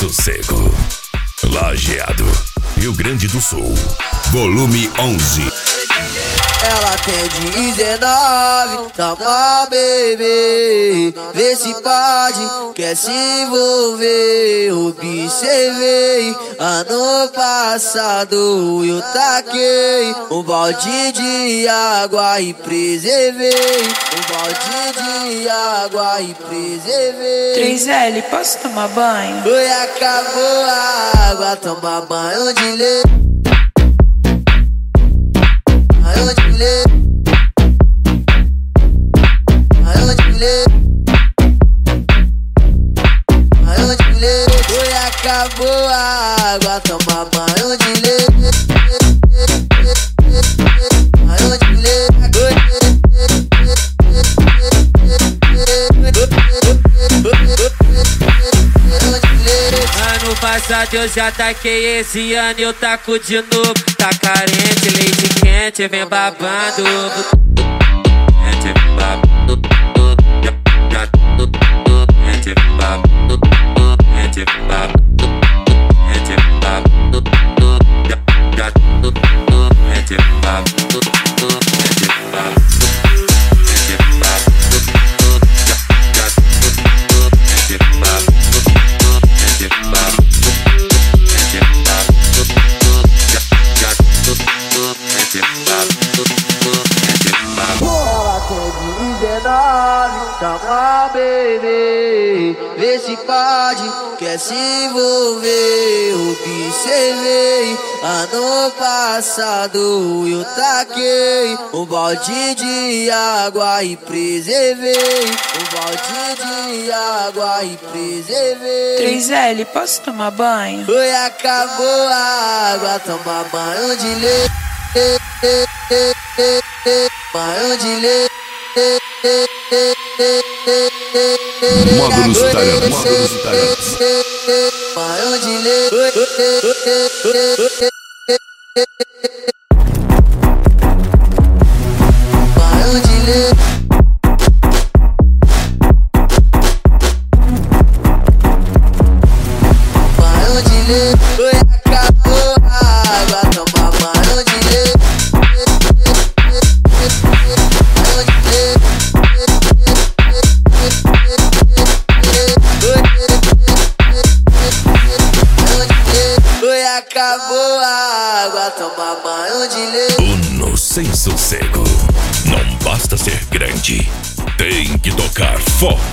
sossego. Lajeado, Rio Grande do Sul. Volume 11. Ela tem 19, toma bebê, vê se pode, quer se envolver. Observei, ano passado eu taquei um balde de água e preservei. Um balde de água e preservei. 3L, posso tomar banho? Foi, acabou a água, toma banho de leite. Foi, acabou a água, toma banho de leite. Banho de leite. Ano passado eu já taquei, esse ano eu taco de novo. Tá carente, leite quente, vem babando. Quente, vem babando. Quente, vem babando. Quente, vem babando. Quente, vem babando. Quente, vem babando. Quente, vem babando. Toma bebê, vê se pode, quer se envolver. Observei, ano passado eu taquei um balde de água e preservei. Um balde de água e preservei. 3L, posso tomar banho? Foi, acabou a água, toma banho de leite. Banho de leite. Módulos italianos. Banho de leite. Banho de leite. Banho de leite. Foi, acabou a água, toma banho de leite. Acabou a água, toma banho de leite. Uno sem sossego. Não basta ser grande, tem que tocar forte.